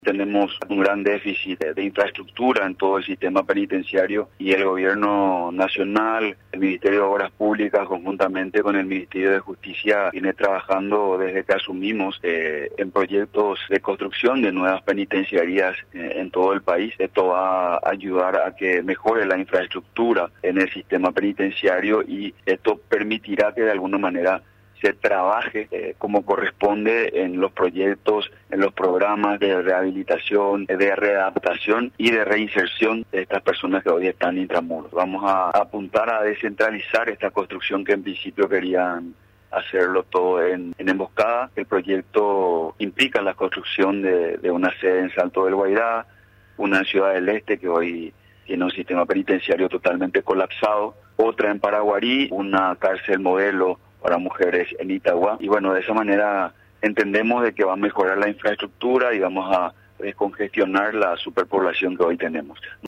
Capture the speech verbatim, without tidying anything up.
Tenemos un gran déficit de, de infraestructura en todo el sistema penitenciario y el gobierno nacional, el Ministerio de Obras Públicas, conjuntamente con el Ministerio de Justicia, viene trabajando desde que asumimos eh, en proyectos de construcción de nuevas penitenciarías eh, en todo el país. Esto va a ayudar a que mejore la infraestructura en el sistema penitenciario y esto permitirá que de alguna manera se trabaje eh, como corresponde en los proyectos, en los programas de rehabilitación, de readaptación y de reinserción de estas personas que hoy están intramuros. Vamos a apuntar a descentralizar esta construcción que en principio querían hacerlo todo en, en emboscada. El proyecto implica la construcción de, de una sede en Salto del Guairá, una en Ciudad del Este que hoy tiene un sistema penitenciario totalmente colapsado, otra en Paraguarí, una cárcel modelo para mujeres en Itagua, y bueno, de esa manera entendemos de que va a mejorar la infraestructura y vamos a descongestionar la superpoblación que hoy tenemos.